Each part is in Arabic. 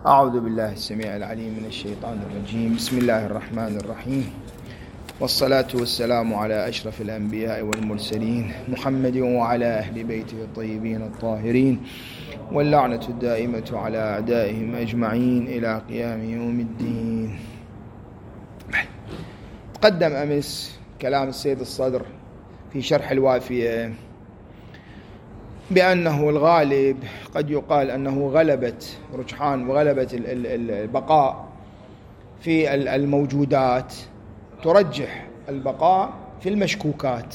أعوذ بالله السميع العليم من الشيطان الرجيم. بسم الله الرحمن الرحيم، والصلاة والسلام على أشرف الأنبياء والمرسلين محمد وعلى أهل بيته الطيبين الطاهرين، واللعنة الدائمة على أعدائهم أجمعين إلى قيام يوم الدين. تقدم أمس كلام السيد الصدر في شرح الوافية بأنه الغالب قد يقال أنه غلبت رجحان وغلبت البقاء في الموجودات ترجح البقاء في المشكوكات،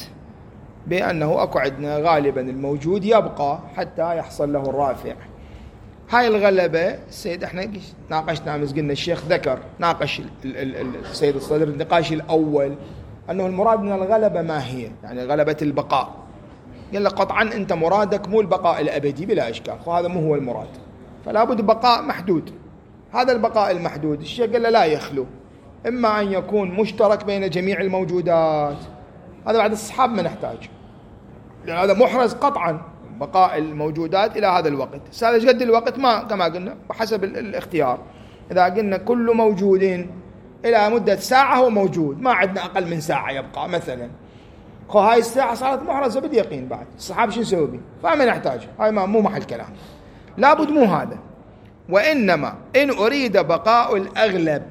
بأنه أكو عندنا غالبا الموجود يبقى حتى يحصل له الرافع. هاي الغلبة السيد احنا ناقشنا أمس، قلنا الشيخ ذكر ناقش السيد الصدر النقاش الأول أنه المراد من الغلبة ما هي، يعني غلبة البقاء. قال لك قطعا أنت مرادك مو البقاء الأبدي بلا إشكال، وهذا مو هو المراد، فلا بد بقاء محدود. هذا البقاء المحدود الشيخ قال لا يخلو إما أن يكون مشترك بين جميع الموجودات، هذا بعد الصحاب ما نحتاج، لأن هذا محرز قطعا بقاء الموجودات إلى هذا الوقت. هذا قد الوقت ما كما قلنا وحسب الاختيار. إذا قلنا كل موجود إلى مدة ساعة هو موجود، ما عندنا أقل من ساعة يبقى مثلا، هاي الساعة صارت محرزة باليقين بعد الصحابة شو نسوي بيه؟ فما نحتاج، هاي مو محل كلام، لابد مو هذا. وإنما إن أريد بقاء الأغلب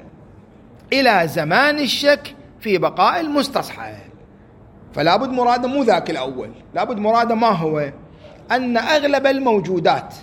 إلى زمان الشك في بقاء المستصحب، فلا بد مراده مو ذاك الأول، لا بد مراده ما هو أن أغلب الموجودات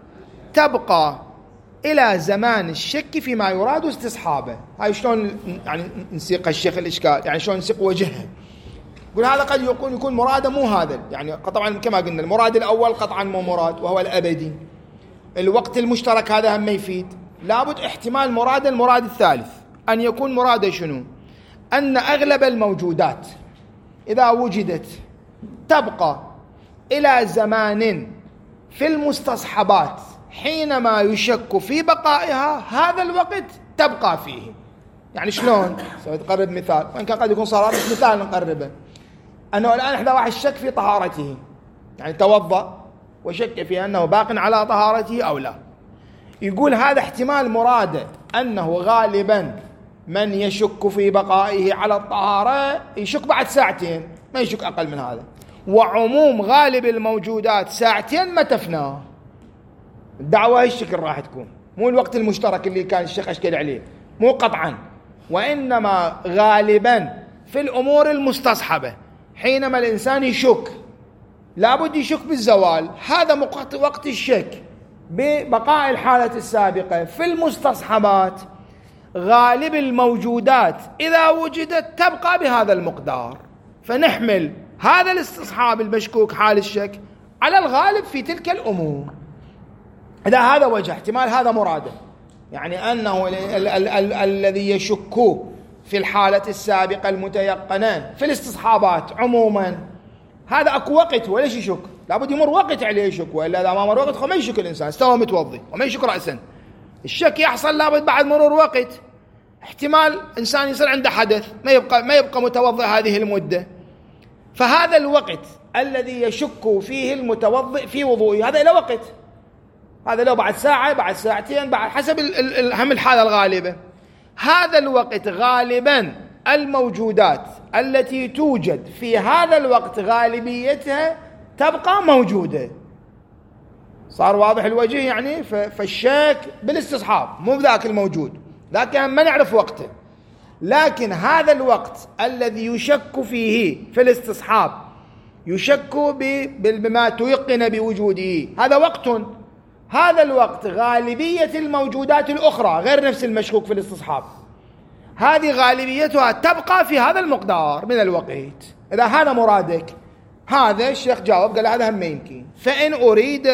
تبقى إلى زمان الشك فيما يراد استصحابه. هاي شلون يعني نسيق الشيخ الإشكال، يعني شلون نسيق وجهه. يقول هذا قد يكون مراده مو هذا، يعني طبعا كما قلنا المراد الأول قطعا مو مراد وهو الأبدي. الوقت المشترك هذا هم ما يفيد، لابد احتمال المراد الثالث أن يكون مراده شنو؟ أن أغلب الموجودات إذا وجدت تبقى إلى زمان في المستصحبات حينما يشك في بقائها هذا الوقت تبقى فيه. يعني شلون؟ تقرب مثال، وإن كان قد يكون صار مثال نقربه، أنه الآن إحدى واحد شك في طهارته، يعني توضأ وشك في أنه باق على طهارته أو لا. يقول هذا احتمال مراده أنه غالبا من يشك في بقائه على الطهارة يشك بعد ساعتين، ما يشك أقل من هذا. وعموم غالب الموجودات ساعتين ما تفناه. الدعوة الشكل راح تكون مو الوقت المشترك اللي كان الشيخ أشكل عليه، مو قطعا، وإنما غالبا في الأمور المستصحبة حينما الإنسان يشك لابد يشك بالزوال. هذا وقت الشك ببقاء الحالة السابقة في المستصحبات غالب الموجودات إذا وجدت تبقى بهذا المقدار، فنحمل هذا الاستصحاب المشكوك حال الشك على الغالب في تلك الأمور. إذا هذا وجه احتمال هذا مراده، يعني أنه الذي يشك في الحالة السابقة المتيقنة في الاستصحابات عموما هذا أكو وقت وليش يشك، لابد يمر وقت عليه يشك، وإلا إذا ما مر وقت ما يشك الإنسان استوى متوضي وما يشك رأسا. الشك يحصل لابد بعد مرور وقت. احتمال إنسان يصير عنده حدث ما يبقى متوضئ هذه المدة، فهذا الوقت الذي يشك فيه المتوضئ في وضوءه هذا إلى وقت، هذا لو بعد ساعة بعد ساعتين بعد حسب هم الحالة الغالبة. هذا الوقت غالبا الموجودات التي توجد في هذا الوقت غالبيتها تبقى موجودة. صار واضح الوجه يعني؟ فالشك بالاستصحاب مو بذاك الموجود، لكن ما نعرف وقته، لكن هذا الوقت الذي يشك فيه في الاستصحاب يشك بما تيقن بوجوده هذا وقت، هذا الوقت غالبية الموجودات الأخرى غير نفس المشكوك في الاستصحاب هذه غالبيتها تبقى في هذا المقدار من الوقت. إذا هذا مرادك، هذا الشيخ جاوب قال هذا هم يمكن. فإن أريد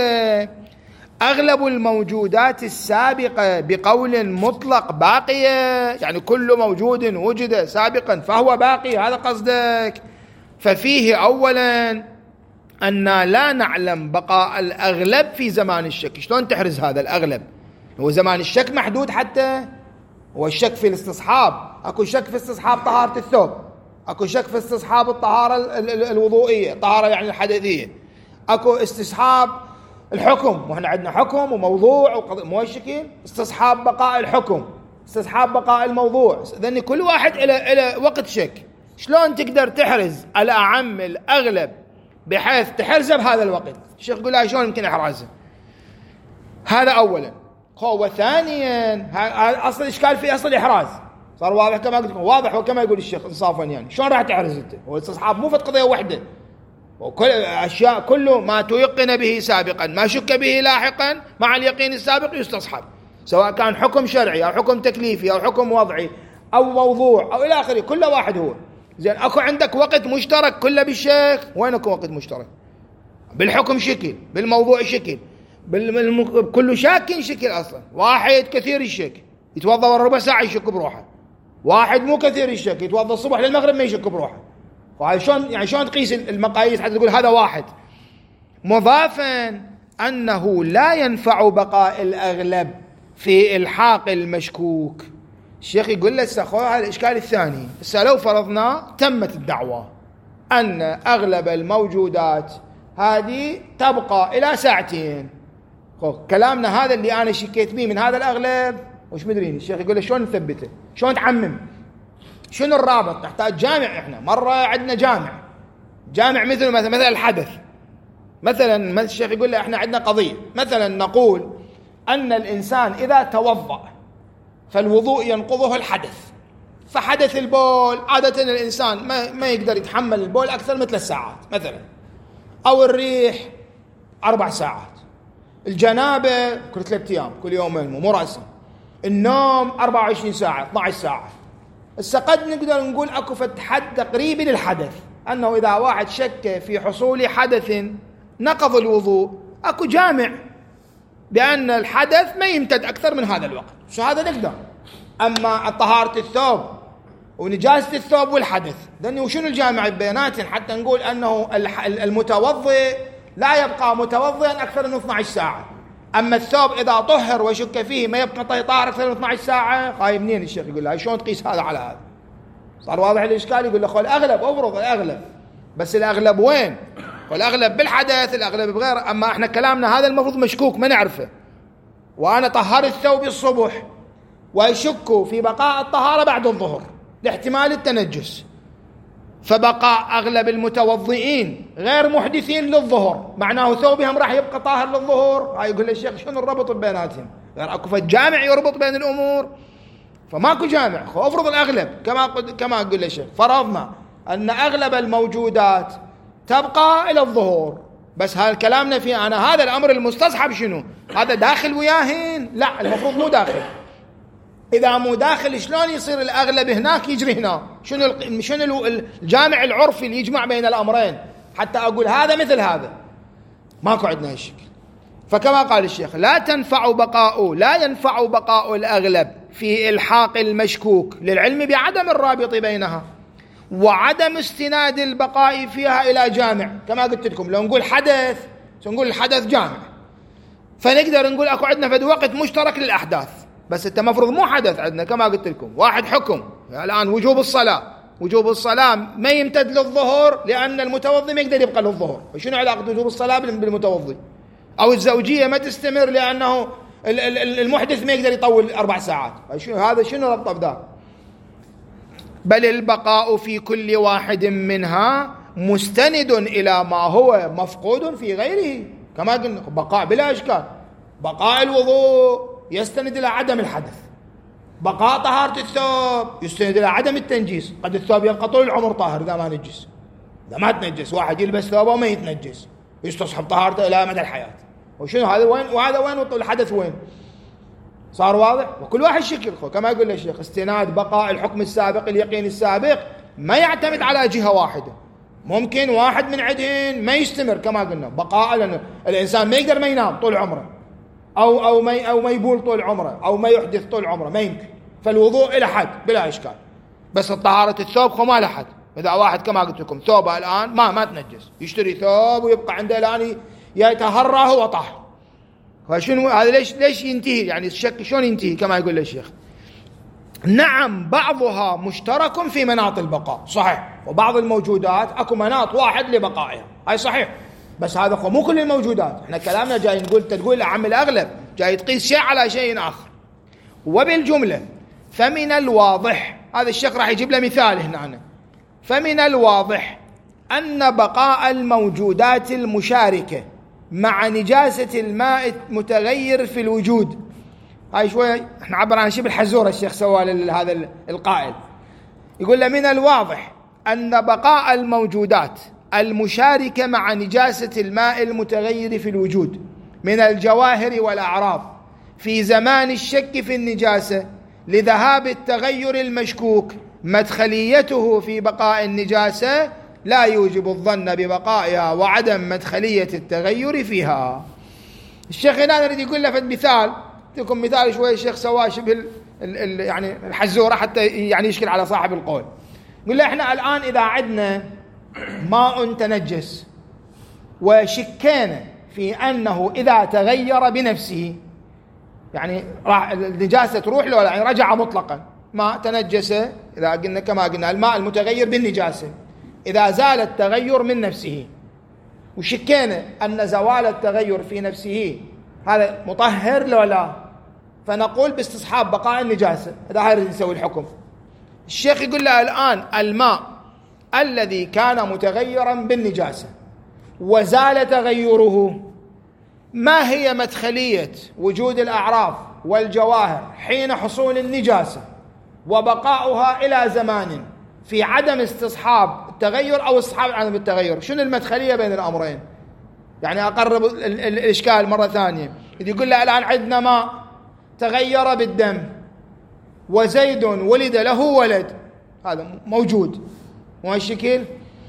أغلب الموجودات السابقة بقول مطلق باقية، يعني كل موجود وجد سابقا فهو باقي، هذا قصدك، ففيه أولا أن لا نعلم بقاء الأغلب في زمان الشك. شلون تحرز هذا الأغلب؟ هو زمان الشك محدود، حتى هو الشك في الاستصحاب، أكو شك في استصحاب طهارة الثوب، أكو شك في استصحاب الطهارة الوضوئية، طهارة يعني الحدثية، أكو استصحاب الحكم، وإحنا عندنا حكم وموضوع مو الشكل، استصحاب بقاء الحكم، استصحاب بقاء الموضوع. إذن كل واحد إلى وقت شك. شلون تقدر تحرز الأعم الأغلب بحيث تحرزه بهذا الوقت؟ الشيخ يقول لا، شلون يمكن إحرازه؟ هذا أولا. وثانيا أصل الإشكال في أصل الإحراز صار واضح كما قلت لكم، واضح وكما يقول الشيخ إنصافا. يعني شلون راح تحرز أنت؟ والاستصحاب مو فقط قضية واحدة، وكل أشياء كله ما تيقن به سابقا ما شك به لاحقا مع اليقين السابق يستصحب، سواء كان حكم شرعي أو حكم تكليفي أو حكم وضعي أو موضوع أو إلى آخره، كل واحد هو. زين أكو عندك وقت مشترك كله بالشيخ، وين أكو وقت مشترك؟ بالحكم شكل، بالموضوع شكل، كل شاك شكل. أصلا واحد كثير الشك يتوضأ ربع ساعة يشك بروحه، واحد مو كثير الشك يتوضأ الصبح للمغرب ما يشك بروحه. شلون تقيس المقاييس حتى تقول هذا واحد؟ مضافا أنه لا ينفع بقاء الأغلب في إلحاق المشكوك. الشيخ يقول له هذا الإشكال الثاني. لو فرضنا تمت الدعوة أن أغلب الموجودات هذه تبقى إلى ساعتين، كلامنا هذا اللي أنا شكيت به من هذا الأغلب وش مدرين. الشيخ يقول له شلون نثبته؟ شلون تعمم؟ شنو الرابط؟ نحتاج جامع. إحنا مرة عندنا جامع مثل الحدث. مثلا الشيخ يقول له إحنا عندنا قضية، مثلا نقول أن الإنسان إذا توضأ فالوضوء ينقضه الحدث، فحدث البول عادة الإنسان ما يقدر يتحمل البول أكثر من 3 ساعات مثلا، أو الريح 4 ساعات، الجنابة كل 3 أيام كل يومين مو رأسا، النوم 24 ساعة 12 ساعة. قد نقدر نقول أكو حد تقريبي للحدث، أنه إذا واحد شك في حصول حدث نقض الوضوء، أكو جامع بأن الحدث ما يمتد أكثر من هذا الوقت. شو هذا نقدر. أما طهارة الثوب ونجاسة الثوب والحدث، لأنه شنو الجامع بيناتهم حتى نقول أنه المتوضئ لا يبقى متوضئا أكثر من 12 ساعة، أما الثوب إذا طهر وشك فيه ما يبقى طاهر أكثر من 12 ساعة. خايف منين الشيخ يقول له شلون تقيس هذا على هذا؟ صار واضح الإشكال. يقول له الأغلب أفرض الأغلب، بس الأغلب وين؟ والأغلب بالحدث، الأغلب بغير. أما إحنا كلامنا هذا المفروض مشكوك ما نعرفه، وأنا طهر الثوب الصبح ويشك في بقاء الطهارة بعد الظهر لاحتمال التنجس، فبقاء أغلب المتوضئين غير محدثين للظهر، معناه ثوبهم راح يبقى طاهر للظهر. يقول الشيخ شنو الربط بيناتهم؟ غير أكو فالجامع يربط بين الأمور، فماكو جامع. افرض الأغلب كما قل الشيخ، فرضنا أن أغلب الموجودات تبقى إلى الظهور، بس هذا كلامنا فيه أنا هذا الأمر المستصحب شنو؟ هذا داخل وياهن؟ لا، المفروض مو داخل. إذا مو داخل شلون يصير الأغلب هناك يجري هنا؟ شنو الجامع العرفي اللي يجمع بين الأمرين حتى أقول هذا مثل هذا؟ ماكو عندنا هالشكل. فكما قال الشيخ لا ينفع بقاء الأغلب في إلحاق المشكوك للعلم بعدم الرابط بينها وعدم استناد البقاء فيها إلى جامع. كما قلت لكم لو نقول حدث نقول الحدث جامع، فنقدر نقول أكو عندنا في وقت مشترك للأحداث، بس أنت مفروض مو حدث عندنا. كما قلت لكم واحد حكم الآن وجوب الصلاة ما يمتد للظهر لأن المتوضي ما يقدر يبقى للظهر. شنو علاقة وجوب الصلاة بالمتوضي؟ أو الزوجية ما تستمر لأنه المحدث ما يقدر يطول 4 ساعات. شنو ربط بذا؟ بل البقاء في كل واحد منها مستند إلى ما هو مفقود في غيره. كما قلنا بقاء بلا إشكال، بقاء الوضوء يستند إلى عدم الحدث، بقاء طهارة الثوب يستند إلى عدم التنجيس. قد الثوب يبقى طول العمر طاهر إذا ما نجس، إذا ما تنجس واحد يلبس ثوبه وما يتنجس ويستصحب طهارته إلى مدى الحياة. وشنو هذا وين وهذا وين الحدث وين؟ صار واضح. وكل واحد شكل كما يقول الشيخ استناد بقاء الحكم السابق اليقين السابق ما يعتمد على جهة واحدة. ممكن واحد من عندهن ما يستمر كما قلنا بقاء، لأن الإنسان ما يقدر ما ينام طول عمره أو ما يبول طول عمره أو ما يحدث طول عمره، ما يمكن. فالوضوء إلى حد بلا إشكال، بس الطهارة الثوب ما له حد. إذا واحد كما قلت لكم ثوبه الآن ما تنجس، يشتري ثوب ويبقى عنده الآن يتهرى هو طاهر، فشنو هذا؟ ليش ينتهي؟ يعني الشك شلون ينتهي؟ كما يقول الشيخ نعم بعضها مشترك في مناط البقاء، صحيح، وبعض الموجودات اكو مناط واحد لبقائها، هاي صحيح. بس هذا هو مو كل الموجودات. احنا كلامنا جاي نقول تقول عم الأغلب، جاي تقيس شيء على شيء آخر. وبالجملة فمن الواضح، هذا الشيخ راح يجيب له مثال هنا، فمن الواضح أن بقاء الموجودات المشاركة مع نجاسة الماء المتغير في الوجود، هاي شوية احنا عبر عن شبه الحزورة الشيخ سوى هذا القائل، يقول له من الواضح أن بقاء الموجودات المشاركة مع نجاسة الماء المتغير في الوجود من الجواهر والأعراض في زمان الشك في النجاسة لذهاب التغير المشكوك مدخليته في بقاء النجاسة لا يوجب الظن ببقائها وعدم مدخلية التغير فيها. الشيخ هنا يريد يقول له في المثال، لكم مثال شوي الشيخ سواه شبه يعني الحزورة حتى يعني يشكل على صاحب القول. يقول له احنا الآن إذا عندنا ماء تنجس وشكينا في أنه إذا تغير بنفسه يعني راح النجاسة تروح له، يعني رجع مطلقا، ماء تنجس إذا قلنا كما قلنا الماء المتغير بالنجاسة إذا زال التغير من نفسه، وشكينا أن زوال التغير في نفسه هذا مطهر لو لا، فنقول باستصحاب بقاء النجاسة. هذا هيريد يسوي الحكم. الشيخ يقول له الآن الماء الذي كان متغيرا بالنجاسة وزال تغيره، ما هي مدخلية وجود الأعراض والجواهر حين حصول النجاسة وبقاؤها إلى زمان في عدم استصحاب التغير أو استصحاب عدم التغير؟ شنو المدخلية بين الأمرين؟ يعني أقرب الإشكال مرة ثانية. يقول له الآن عندنا ماء تغير بالدم وزيد ولد له ولد، هذا موجود وهالشكل،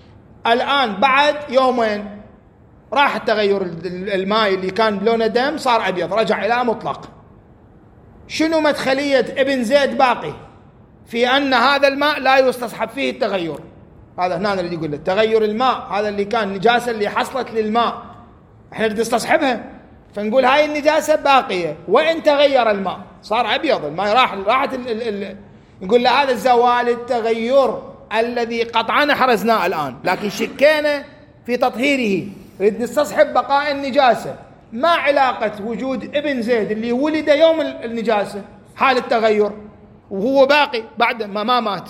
الآن بعد يومين راح التغير الماء اللي كان لونه دم صار أبيض، رجع إلى مطلق. شنو مدخلية ابن زيد باقي في أن هذا الماء لا يستصحب فيه التغير؟ هذا هنا اللي يقول التغير الماء هذا اللي كان نجاسة اللي حصلت للماء احنا نريد نستصحبها، فنقول هاي النجاسة باقية وإن تغير الماء صار أبيض، الماء راحت نقول له هذا زوال التغير الذي قطعا حرزناه الآن، لكن شكينا في تطهيره، نريد نستصحب بقاء النجاسة. ما علاقة وجود ابن زيد اللي ولد يوم النجاسة حال التغير وهو باقي بعد ما مات؟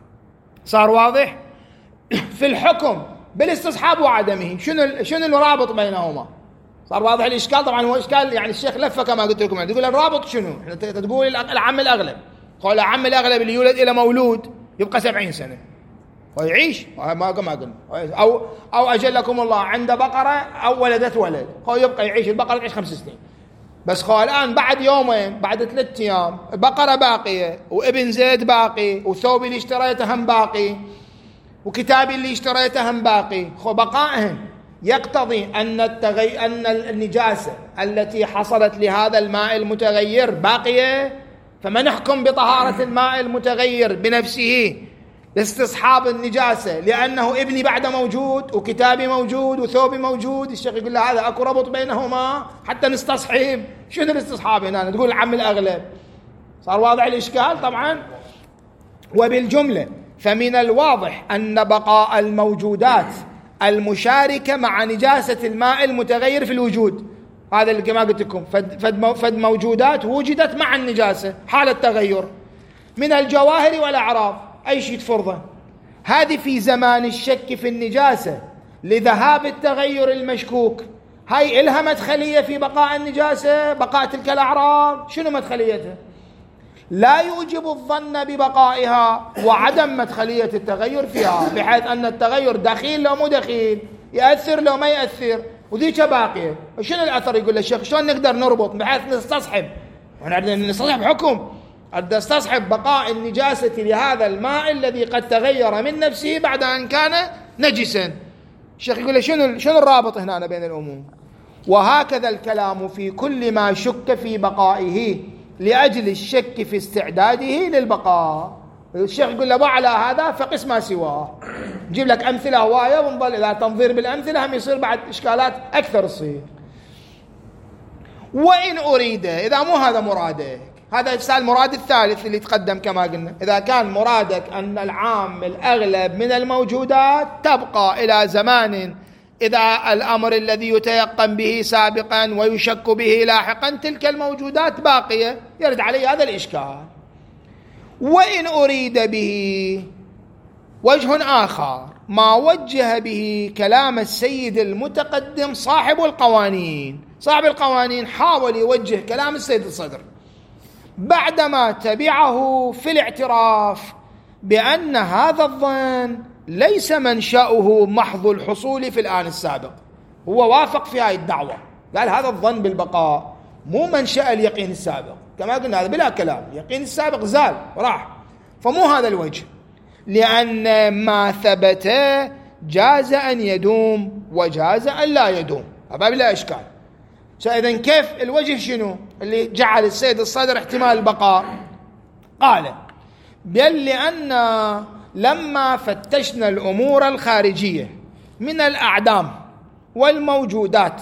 صار واضح في الحكم بالاستصحاب وعدمه، شنو الرابط بينهما؟ صار واضح الإشكال. طبعا هو إشكال يعني الشيخ لفه كما قلت لكم، يعني تقول الرابط شنو؟ احنا تقول العم الأغلب، قال العم الأغلب اللي يولد إلى مولود يبقى 70 سنة ويعيش، ما قلنا، أو أجل لكم الله عند بقرة أو ولدت ولد هو يبقى يعيش، البقرة تعيش 5 سنين بس. قال الآن بعد يومين بعد 3 أيام البقرة باقية وابن زيد باقي وثوبي اللي اشتريته هم باقي وكتابي اللي اشتريته هم باقي، بقائهم يقتضي أن النجاسة التي حصلت لهذا الماء المتغير باقية، فما نحكم بطهارة الماء المتغير بنفسه لاستصحاب النجاسة لأنه ابني بعد موجود وكتابي موجود وثوبي موجود. الشيخ يقول له هذا أكو ربط بينهما حتى نستصحب. شنو الاستصحاب هنا؟ تقول العم الأغلب. صار واضح الإشكال طبعا. وبالجملة فمن الواضح أن بقاء الموجودات المشاركة مع نجاسة الماء المتغير في الوجود، هذا اللي كما قلت لكم فد موجودات وجدت مع النجاسة حال التغير من الجواهر والأعراض أي شيء تفرضه، هذه في زمان الشك في النجاسة لذهاب التغير المشكوك، هاي إلها مدخلية في بقاء النجاسة، بقاء تلك الأعراض. شنو مدخليتها؟ لا يوجب الظن ببقائها وعدم مدخلية التغير فيها، بحيث أن التغير دخيل لو مو دخيل، يأثر لو ما يأثر، وذيك باقية. وشنو الأثر؟ يقول الشيخ شلون نقدر نربط بحيث نستصحب، ونحن نستصحب حكم، نستصحب بقاء النجاسة لهذا الماء الذي قد تغير من نفسه بعد أن كان نجسا. الشيخ يقول شنو الرابط هنا بين الأمور؟ وهكذا الكلام في كل ما شك في بقائه لأجل الشك في استعداده للبقاء. الشيخ يقول له وعلى هذا فقس ما سواه. نجيب لك أمثلة هواية ونظل إذا تنظير بالأمثلة هم يصير بعد إشكالات أكثر تصير. وإن أريد، إذا مو هذا مرادك، هذا إفسال المراد الثالث اللي تقدم كما قلنا، إذا كان مرادك أن العام الأغلب من الموجودات تبقى إلى زمان إذا الأمر الذي يتيقن به سابقا ويشك به لاحقا تلك الموجودات باقية، يرد علي هذا الإشكال. وإن أريد به وجه آخر ما وجه به كلام السيد المتقدم صاحب القوانين. صاحب القوانين حاول يوجه كلام السيد الصدر بعدما تبعه في الاعتراف بأن هذا الظن ليس منشأه محض الحصول في الآن السابق. هو وافق في هذه الدعوة، قال هذا الظن بالبقاء مو منشأ اليقين السابق، كما قلنا هذا بلا كلام، اليقين السابق زال وراح، فمو هذا الوجه، لأن ما ثبت جاز أن يدوم وجاز أن لا يدوم، هذا بلا إشكال. فإذن كيف الوجه شنو اللي جعل السيد الصدر احتمال البقاء؟ قال بل لأن لما فتشنا الأمور الخارجية من الأعدام والموجودات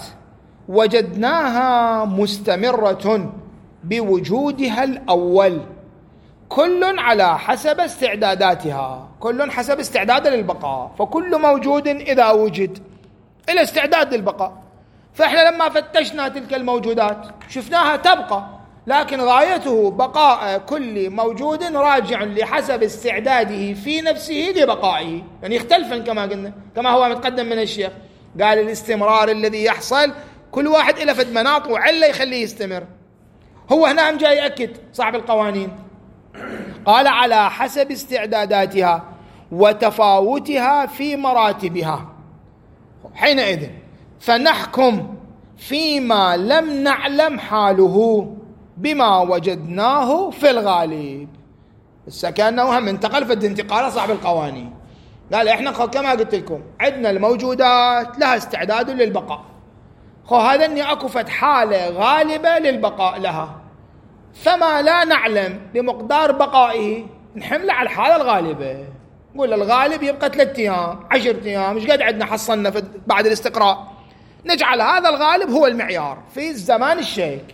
وجدناها مستمرة بوجودها الأول، كل على حسب استعداداتها، كل حسب استعداد للبقاء، فكل موجود إذا وجد إلى استعداد للبقاء. فإحنا لما فتشنا تلك الموجودات شفناها تبقى، لكن غايته بقاء كل موجود راجع لحسب استعداده في نفسه لبقائه، يعني يختلفا كما قلنا، كما هو متقدم من الشيخ، قال الاستمرار الذي يحصل كل واحد إلى فد مناط وعلة يخليه يستمر. هو هنا هم جاي يأكد صاحب القوانين، قال على حسب استعداداتها وتفاوتها في مراتبها، حينئذ فنحكم فيما لم نعلم حاله بما وجدناه في الغالب. كأنه هم انتقل في انتقال صاحب القوانين، قال احنا كما قلت لكم عندنا الموجودات لها استعداد للبقاء، هذا اني اكو فد حالة غالبة للبقاء لها، فما لا نعلم بمقدار بقائه نحمله على الحالة الغالبة، نقول الغالب يبقى 3 أيام 10 أيام، مش قد عندنا حصلنا بعد الاستقراء، نجعل هذا الغالب هو المعيار في الزمان الشيك.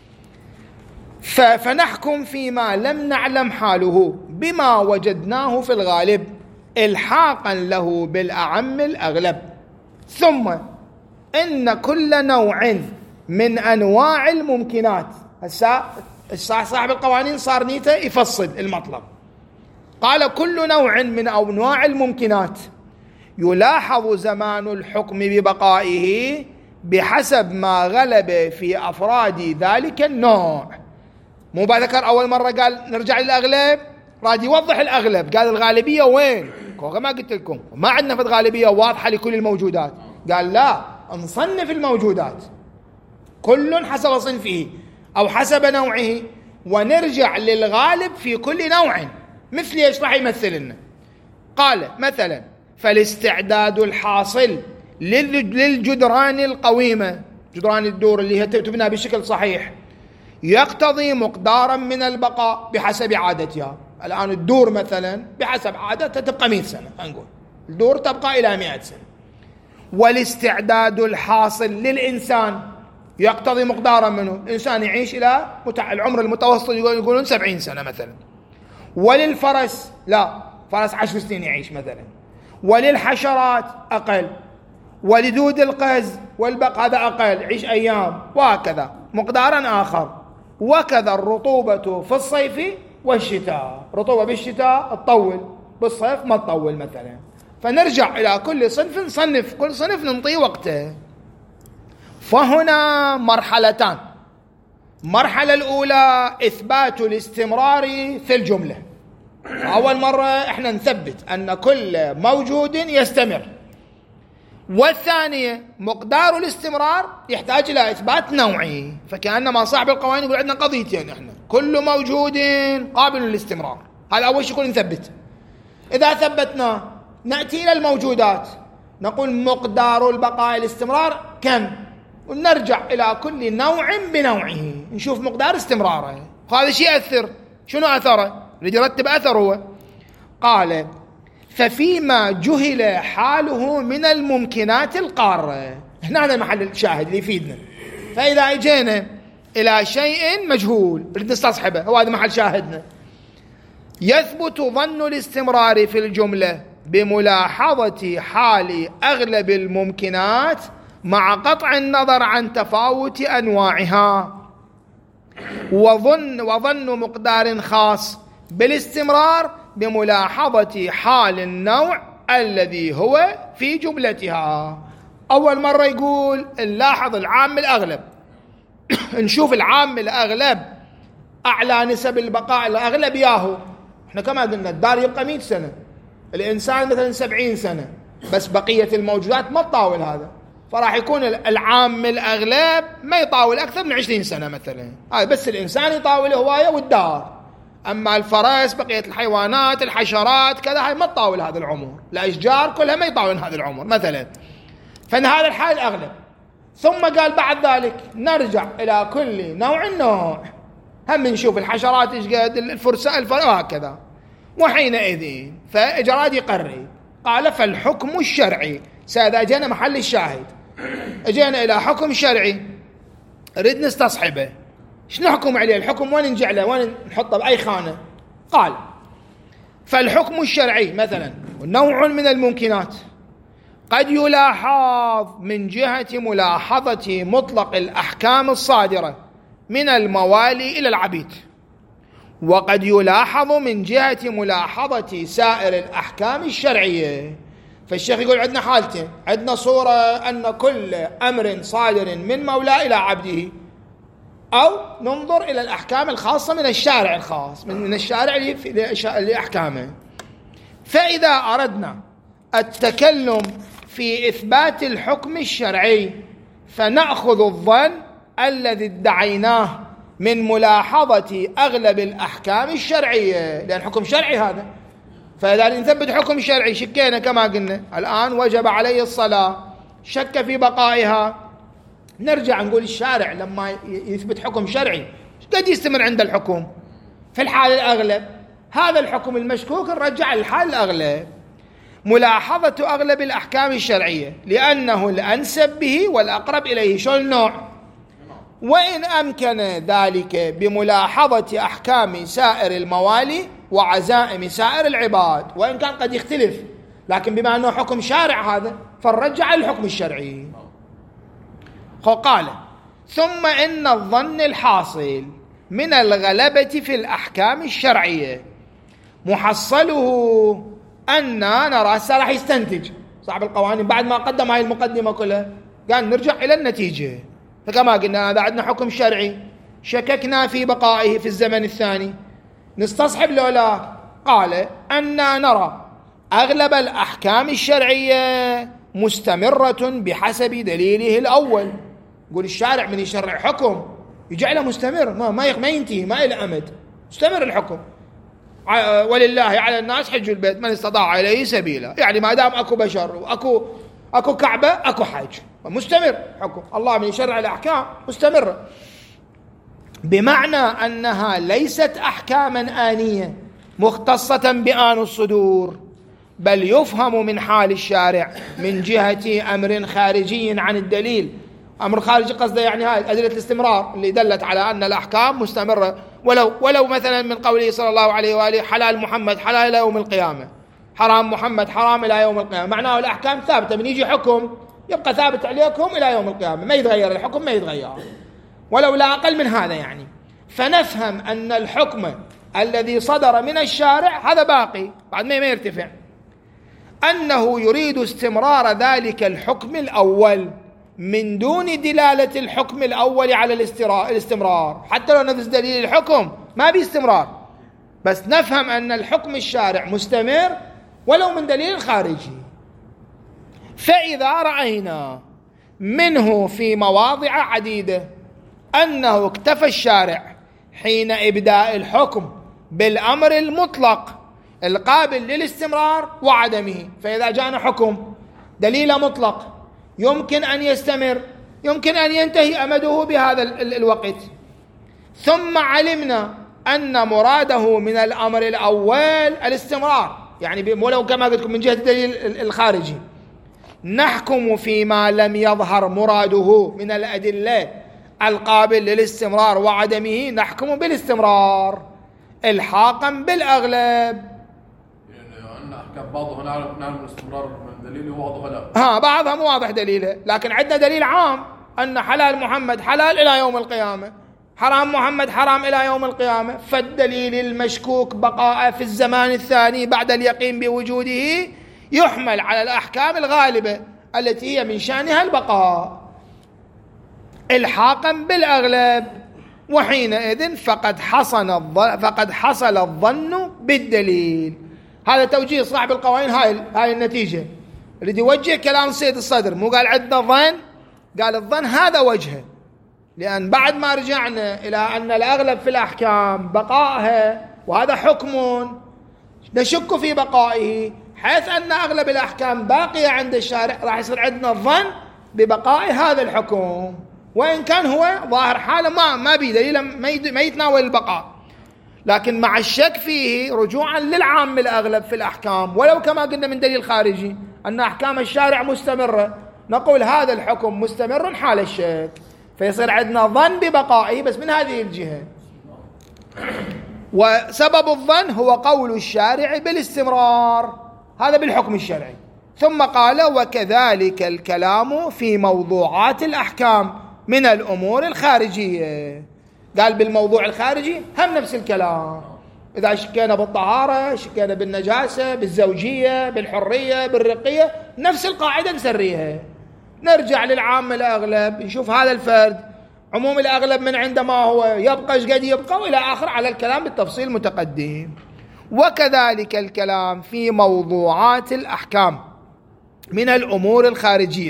فنحكم فيما لم نعلم حاله بما وجدناه في الغالب إلحاقا له بالأعم الأغلب. ثم إن كل نوع من أنواع الممكنات، صاحب القوانين صار نيته يفصل المطلب، قال كل نوع من أنواع الممكنات يلاحظ زمان الحكم ببقائه بحسب ما غلب في أفراد ذلك النوع. مو بذكر أول مرة قال نرجع للأغلب، راد يوضح الأغلب، قال الغالبية وين؟ كما قلت لكم ما عندنا في الغالبية واضحة لكل الموجودات، قال لا نصنف الموجودات كل حسب صنفه أو حسب نوعه ونرجع للغالب في كل نوع. مثل ايش راح يمثل لنا؟ قال مثلا فالاستعداد الحاصل للجدران القويمة، جدران الدور اللي هي تبنى بشكل صحيح، يقتضي مقدارا من البقاء بحسب عادتها. الآن الدور مثلا بحسب عادتها تبقى 100 سنة، نقول الدور تبقى إلى 100 سنة. والاستعداد الحاصل للإنسان يقتضي مقدارا منه، الإنسان يعيش إلى العمر المتوسط يقولون 70 سنة مثلا. وللفرس لا، فرس 10 سنين يعيش مثلا. وللحشرات أقل، ولدود القز والبق هذا أقل يعيش أيام، وهكذا مقدارا آخر. وكذا الرطوبة في الصيف والشتاء، رطوبة بالشتاء تطول، بالصيف ما تطول مثلا. فنرجع إلى كل صنف نصنف، كل صنف ننطيه وقته. فهنا مرحلتان. المرحلة الأولى إثبات الاستمرار في الجملة، أول مرة إحنا نثبت أن كل موجود يستمر. والثانية مقدار الاستمرار يحتاج إلى إثبات نوعي، فكأنما صاحب القوانين يقول عندنا قضيتين، إحنا كل موجود قابل للاستمرار، هذا أول شيء يكون نثبت. إذا ثبتنا نأتي إلى الموجودات نقول مقدار البقاء الاستمرار كم، ونرجع إلى كل نوع بنوعه نشوف مقدار استمراره. هذا شيء أثر، شنو أثره؟ اللي يرتب أثر هو قال ففيما جهل حاله من الممكنات القارة. هنا هذا محل الشاهد اللي يفيدنا. فإذا اجينا إلى شيء مجهول نريد نستصحبه، هو هذا محل شاهدنا. يثبت ظن الاستمرار في الجملة بملاحظة حال أغلب الممكنات مع قطع النظر عن تفاوت أنواعها، وظن مقدار خاص بالاستمرار بملاحظة حال النوع الذي هو في جملتها. أول مرة يقول نلاحظ العام الأغلب نشوف العام الأغلب أعلى نسب البقاء الأغلب ياهو. احنا كما قلنا الدار يبقى 100 سنة، الإنسان مثلا 70 سنة، بس بقية الموجودات ما تطاول هذا، فراح يكون العام الأغلب ما يطاول أكثر من 20 سنة مثلا. بس الإنسان يطاول هواية والدار، أما الفرس بقية الحيوانات الحشرات كذا هاي ما تطاول هذا العمر، الأشجار كلها ما يطاول هذا العمر مثلا. فإن هذا الحال الأغلب. ثم قال بعد ذلك نرجع إلى كل نوع هم نشوف الحشرات إيش قد، الفرساء وهكذا. وحينئذ فإجراد يقرر. قال فالحكم الشرعي، سإذا جينا محل الشاهد، اجينا إلى حكم شرعي نريد نستصحبه، شنو نحكم عليه؟ الحكم وين نجعله؟ وين نحطه؟ بأي خانة؟ قال فالحكم الشرعي مثلا نوع من الممكنات قد يلاحظ من جهة ملاحظة مطلق الأحكام الصادرة من الموالي إلى العبيد، وقد يلاحظ من جهة ملاحظة سائر الأحكام الشرعية. فالشيخ يقول عندنا حالتين، عندنا صورة أن كل أمر صادر من مولى إلى عبده، أو ننظر إلى الأحكام الخاصة من الشارع الخاص، من الشارع لأحكامه. فإذا أردنا التكلم في إثبات الحكم الشرعي فنأخذ الظن الذي ادعيناه من ملاحظة أغلب الأحكام الشرعية، لأن حكم شرعي هذا. فإذا نثبت حكم شرعي شكينا كما قلنا الآن وجب عليه الصلاة، شك في بقائها، نرجع نقول الشارع لما يثبت حكم شرعي قد يستمر عند الحكم في الحال الأغلب. هذا الحكم المشكوك نرجع للحال الأغلب، ملاحظة أغلب الأحكام الشرعية لأنه الأنسب به والأقرب إليه. شو النوع؟ وإن أمكن ذلك بملاحظة أحكام سائر الموالي وعزائم سائر العباد، وإن كان قد يختلف، لكن بما أنه حكم شارع هذا فنرجع للحكم الشرعي. قال ثم إن الظن الحاصل من الغلبة في الأحكام الشرعية محصله أننا نرى. راح يستنتج صاحب القوانين بعد ما قدم هاي المقدمة كلها، قال نرجع إلى النتيجة. فكما قلنا هذا عندنا حكم شرعي شككنا في بقائه في الزمن الثاني، نستصحب له لا؟ قال أننا نرى أغلب الأحكام الشرعية مستمرة بحسب دليله الأول. يقول الشارع من يشرع حكم يجعله مستمر، ما ينتهي، ما إلى أمد، مستمر الحكم. ولله على الناس حج البيت من استطاع إليه سبيلا، يعني ما دام أكو بشر وأكو كعبة أكو حج، مستمر حكم الله من يشرع الأحكام مستمرة، بمعنى أنها ليست أحكاما آنية مختصة بآن الصدور، بل يفهم من حال الشارع من جهة أمر خارجي عن الدليل. أمر خارجي قصده يعني هاي أدلة الاستمرار اللي دلت على أن الأحكام مستمرة، ولو مثلا من قوله صلى الله عليه وآله حلال محمد حلال إلى يوم القيامة، حرام محمد حرام إلى يوم القيامة، معناه الأحكام ثابتة، من يجي حكم يبقى ثابت عليكم إلى يوم القيامة، ما يتغير الحكم، ما يتغير ولو لا أقل من هذا يعني. فنفهم أن الحكم الذي صدر من الشارع هذا باقي بعد ما يرتفع، أنه يريد استمرار ذلك الحكم الأول من دون دلالة الحكم الأول على الاستمرار. حتى لو نفس دليل الحكم ما باستمرار، بس نفهم أن الحكم الشارع مستمر ولو من دليل خارجي. فإذا رأينا منه في مواضع عديدة أنه اكتفى الشارع حين إبداء الحكم بالأمر المطلق القابل للاستمرار وعدمه، فإذا جاءنا حكم دليل مطلق يمكن أن يستمر، يمكن أن ينتهي أمده بهذا الوقت، ثم علمنا أن مراده من الأمر الأول الاستمرار، يعني ولو كما قلت لكم من جهة الدليل الخارجي، نحكم فيما لم يظهر مراده من الأدلة القابل للاستمرار وعدمه، نحكم بالاستمرار الحاقا بالأغلب. لأن بعضها نعلم الاستمرار من دليله وبعضها لا. بعضها مو واضح دليله، لكن عندنا دليل عام أن حلال محمد حلال إلى يوم القيامة، حرام محمد حرام إلى يوم القيامة. فالدليل المشكوك بقاء في الزمان الثاني بعد اليقين بوجوده يحمل على الأحكام الغالبة التي هي من شأنها البقاء إلحاقا بالأغلب، وحينئذ فقد حصل الظن بالدليل. هذا توجيه صاحب القوانين، هاي النتيجة اللي يوجه كلام سيد الصدر. مو قال عندنا ظن، قال الظن هذا وجهه، لأن بعد ما رجعنا إلى أن الأغلب في الأحكام بقائها، وهذا حكم نشك في بقائه، حيث أن أغلب الأحكام باقية عند الشارع، راح يصير عندنا الظن ببقاء هذا الحكم، وإن كان هو ظاهر حاله ما بدليل ما يتناول البقاء، لكن مع الشك فيه رجوعا للعام الأغلب في الأحكام، ولو كما قلنا من دليل خارجي أن أحكام الشارع مستمرة، نقول هذا الحكم مستمر حال الشك، فيصير عندنا ظن ببقائه بس من هذه الجهة. وسبب الظن هو قول الشارع بالاستمرار، هذا بالحكم الشرعي. ثم قال وكذلك الكلام في موضوعات الأحكام من الأمور الخارجية. قال بالموضوع الخارجي هم نفس الكلام، إذا شكينا بالطهارة، شكينا بالنجاسة، بالزوجية، بالحرية، بالرقية، نفس القاعدة نسريها. نرجع للعام الأغلب، نشوف هذا الفرد عموم الأغلب من عندما هو يبقى قد يبقى، وإلى آخر على الكلام بالتفصيل متقدم. وكذلك الكلام في موضوعات الأحكام من الأمور الخارجية،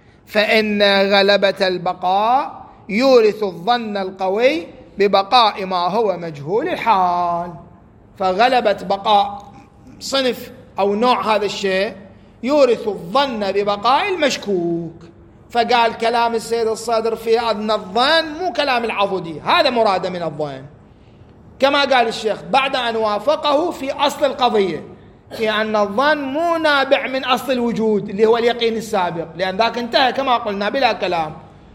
فإن غلبة البقاء يورث الظن القوي ببقاء ما هو مجهول الحال. فغلبة بقاء صنف أو نوع هذا الشيء يورث الظن ببقاء المشكوك. فقال كلام السيد الصدر في أن الظن مو كلام العضدي، هذا مراد من الظن، كما قال الشيخ بعد أن وافقه في أصل القضية، في أن الظن مو نابع من أصل الوجود اللي هو اليقين السابق، لأن ذاك انتهى كما قلنا بلا كلام،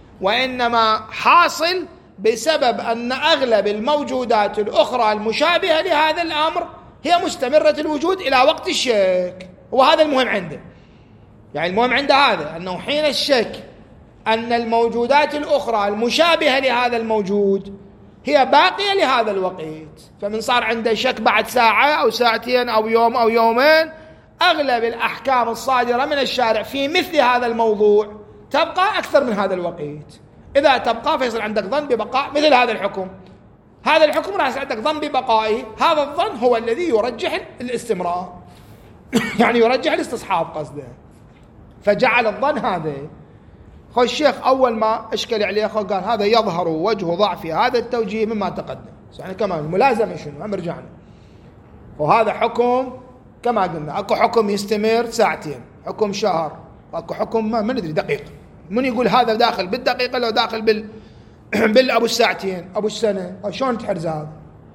وإنما حاصل بسبب أن أغلب الموجودات الأخرى المشابهة لهذا الأمر هي مستمرة الوجود إلى وقت الشك. وهذا المهم عنده، يعني المهم عنده هذا، أنه حين الشك أن الموجودات الأخرى المشابهة لهذا الموجود هي باقية لهذا الوقت، فمن صار عنده شك بعد ساعة أو ساعتين أو يوم أو يومين، أغلب الأحكام الصادرة من الشارع في مثل هذا الموضوع تبقى أكثر من هذا الوقت. إذا تبقى فيصير عندك ظن ببقاء مثل هذا الحكم، هذا الحكم راح يصير عندك ظن ببقائه، هذا الظن هو الذي يرجح الاستمرار يعني يرجح الاستصحاب قصده، فجعل الظن هذا. خو الشيخ أول ما أشكل عليه قال هذا يظهر وجه ضعف هذا التوجيه مما تقدم، يعني كمان الملازمة شنو هم رجعنا، وهذا حكم كما قلنا أكو حكم يستمر ساعتين، حكم شهر، أكو حكم ما ندري دقيقة، من يقول هذا داخل بالدقيقة لو داخل بالأبو الساعتين أبو السنة، شلون تحرز هذا؟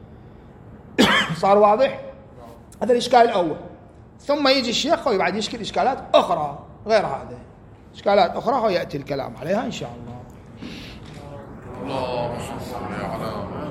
صار واضح؟ هذا الإشكال الأول. ثم يجي الشيخ ويبعد يشكل إشكالات أخرى غير هذا، إشكالات أخرى هو يأتي الكلام عليها إن شاء الله.